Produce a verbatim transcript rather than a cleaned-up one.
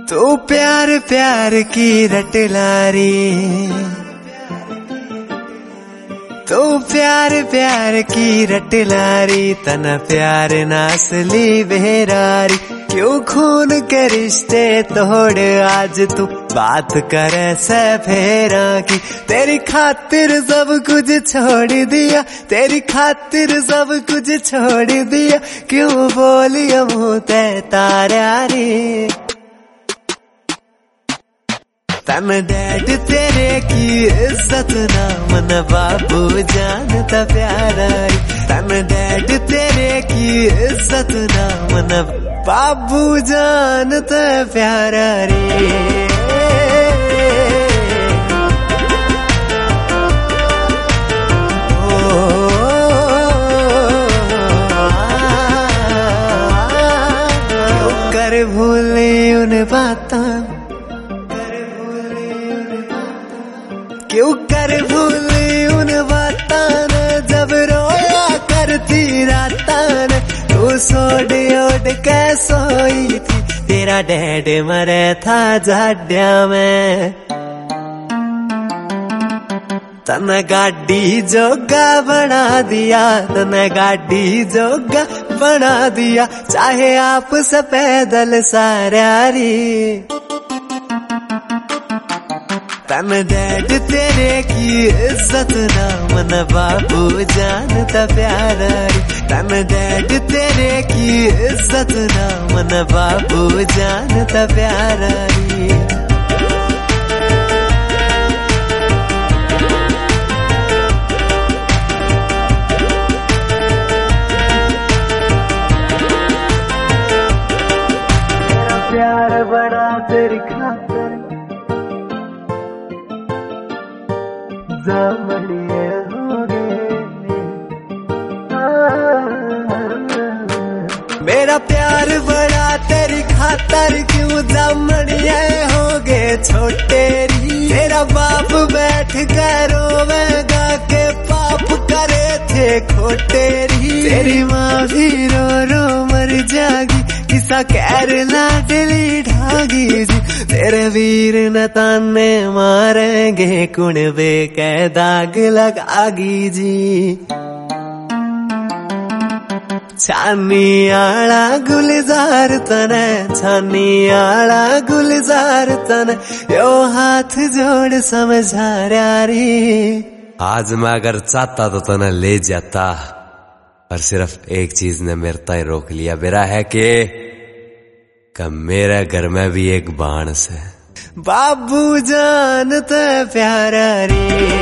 तू प्यार प्यार की रट लारी, तू प्यार प्यार की रट लारी, तना प्यार नासली बेरारी। क्यों खून के रिश्ते तोड़ आज तू बात करे से फेरा की। तेरी खातिर सब कुछ छोड़ दिया, तेरी खातिर सब कुछ छोड़ दिया। क्यों बोलिया मुँह ते तारारी, तन डैड तेरे की इज्जत ना मन बाबू जानता प्यारा। तन डैड तेरे की इज्जत ना मन बाबू जानता प्यारा रे। क्यों कर भूले उन बातों, क्यों कर भूली उन बातान, जब रोया करती रातान। तू सोड ओड के सोई थी, तेरा डैड मरे था जाड्या में। तन गाड़ी जोगा बना दिया, तन गाड़ी जोगा बना दिया। चाहे आप से पैदल सारारी, तन डैड तेरे की इज्जत ना मन बाबू जानता प्यारा। तन डैड तेरे की इज्जत ना मन बाबू जानता प्यारा। तेरा प्यार बड़ा तेरी खातिर जामड़िए हो गए। मेरा प्यार बड़ा तेरी खातर, क्यों जामड़िए हो गए छोटे री। तेरा बाप बैठ कर रोवेगा के पाप करे थे खोटे री। तेरी माँ भी रो रो मर जागी, किसा कैर लाडली ढागी जी। तेरे वीर न ताने मारेंगे, कुणबे के दाग लगागी जी। छानी आला गुलजार तने, छानी आला गुलजार तने। यो हाथ जोड़ समझा री। आज मैं अगर चाहता तो तना ले जाता, पर सिर्फ एक चीज ने मेरे ताई रोक लिया। मेरा है कि कब मेरे घर में भी एक बाण से बाबू जानता प्यारा रे।